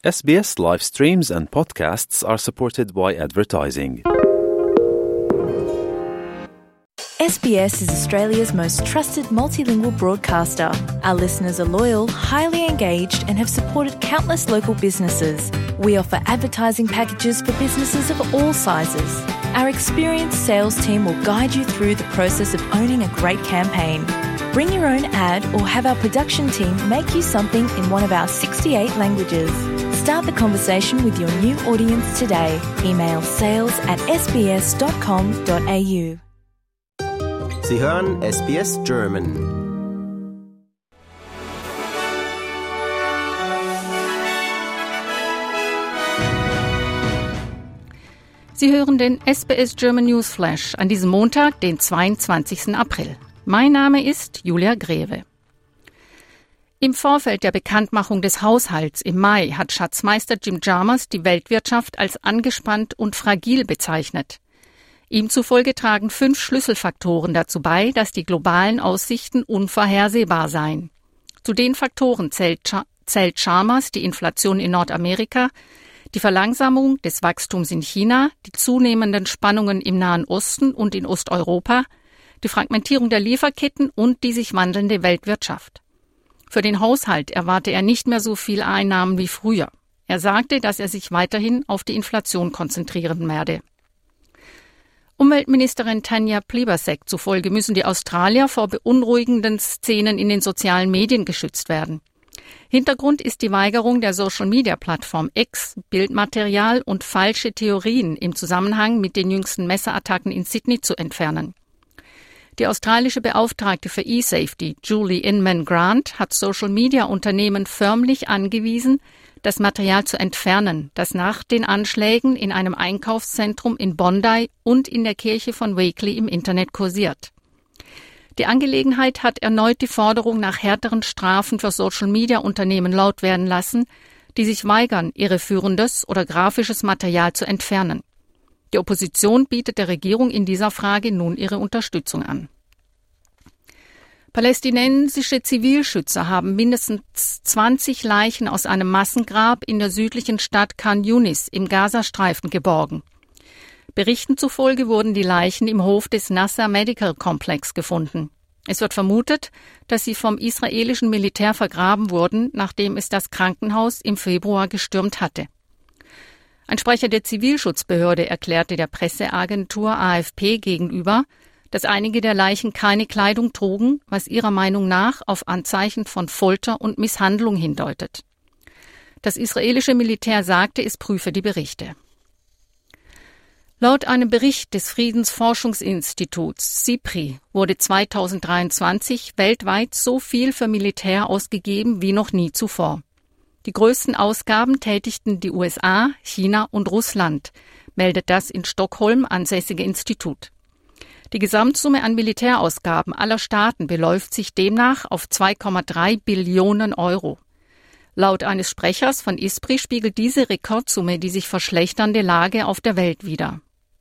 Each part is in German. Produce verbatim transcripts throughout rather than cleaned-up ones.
S B S live streams and podcasts are supported by advertising. S B S is Australia's most trusted multilingual broadcaster. Our listeners are loyal, highly engaged, and have supported countless local businesses. We offer advertising packages for businesses of all sizes. Our experienced sales team will guide you through the process of owning a great campaign. Bring your own ad or have our production team make you something in one of our sixty-eight languages. Start the conversation with your new audience today. Email sales at s b s dot com dot a u. Sie hören S B S German. Sie hören den S B S German News Flash an diesem Montag, den zweiundzwanzigsten April. Mein Name ist Julia Greve. Im Vorfeld der Bekanntmachung des Haushalts im Mai hat Schatzmeister Jim Chalmers die Weltwirtschaft als angespannt und fragil bezeichnet. Ihm zufolge tragen fünf Schlüsselfaktoren dazu bei, dass die globalen Aussichten unvorhersehbar seien. Zu den Faktoren zählt, Ch- zählt Chalmers die Inflation in Nordamerika, die Verlangsamung des Wachstums in China, die zunehmenden Spannungen im Nahen Osten und in Osteuropa, die Fragmentierung der Lieferketten und die sich wandelnde Weltwirtschaft. Für den Haushalt erwarte er nicht mehr so viel Einnahmen wie früher. Er sagte, dass er sich weiterhin auf die Inflation konzentrieren werde. Umweltministerin Tanya Plibersek zufolge müssen die Australier vor beunruhigenden Szenen in den sozialen Medien geschützt werden. Hintergrund ist die Weigerung der Social-Media-Plattform X, Bildmaterial und falsche Theorien im Zusammenhang mit den jüngsten Messerattacken in Sydney zu entfernen. Die australische Beauftragte für E-Safety, Julie Inman-Grant, hat Social-Media-Unternehmen förmlich angewiesen, das Material zu entfernen, das nach den Anschlägen in einem Einkaufszentrum in Bondi und in der Kirche von Wakeley im Internet kursiert. Die Angelegenheit hat erneut die Forderung nach härteren Strafen für Social-Media-Unternehmen laut werden lassen, die sich weigern, irreführendes oder grafisches Material zu entfernen. Die Opposition bietet der Regierung in dieser Frage nun ihre Unterstützung an. Palästinensische Zivilschützer haben mindestens zwanzig Leichen aus einem Massengrab in der südlichen Stadt Khan Yunis im Gazastreifen geborgen. Berichten zufolge wurden die Leichen im Hof des Nasser Medical Complex gefunden. Es wird vermutet, dass sie vom israelischen Militär vergraben wurden, nachdem es das Krankenhaus im Februar gestürmt hatte. Ein Sprecher der Zivilschutzbehörde erklärte der Presseagentur A F P gegenüber, dass einige der Leichen keine Kleidung trugen, was ihrer Meinung nach auf Anzeichen von Folter und Misshandlung hindeutet. Das israelische Militär sagte, es prüfe die Berichte. Laut einem Bericht des Friedensforschungsinstituts SIPRI wurde zweitausenddreiundzwanzig weltweit so viel für Militär ausgegeben wie noch nie zuvor. Die größten Ausgaben tätigten die U S A, China und Russland, meldet das in Stockholm ansässige Institut. Die Gesamtsumme an Militärausgaben aller Staaten beläuft sich demnach auf zwei Komma drei Billionen Euro. Laut eines Sprechers von ISPRI spiegelt diese Rekordsumme die sich verschlechternde Lage auf der Welt wider.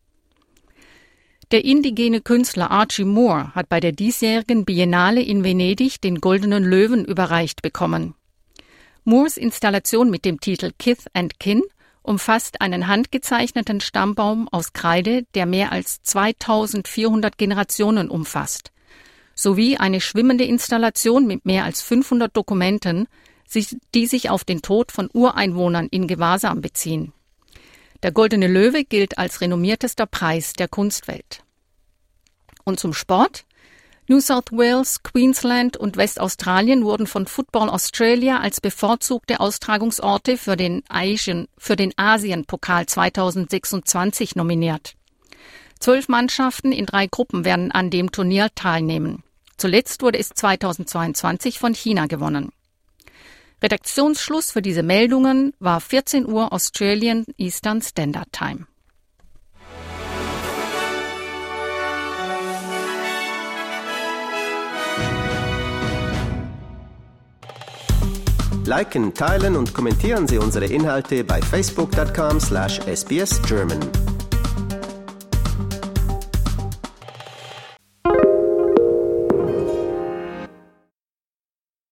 Der indigene Künstler Archie Moore hat bei der diesjährigen Biennale in Venedig den Goldenen Löwen überreicht bekommen. Moores Installation mit dem Titel Kith and Kin umfasst einen handgezeichneten Stammbaum aus Kreide, der mehr als zweitausendvierhundert Generationen umfasst, sowie eine schwimmende Installation mit mehr als fünfhundert Dokumenten, die sich auf den Tod von Ureinwohnern in Gewahrsam beziehen. Der Goldene Löwe gilt als renommiertester Preis der Kunstwelt. Und zum Sport? New South Wales, Queensland und Westaustralien wurden von Football Australia als bevorzugte Austragungsorte für den Asian, für den Asien-Pokal zweitausendsechsundzwanzig nominiert. Zwölf Mannschaften in drei Gruppen werden an dem Turnier teilnehmen. Zuletzt wurde es zweitausendzweiundzwanzig von China gewonnen. Redaktionsschluss für diese Meldungen war vierzehn Uhr Australian Eastern Standard Time. Liken, teilen und kommentieren Sie unsere Inhalte bei facebook dot com slash s b s german.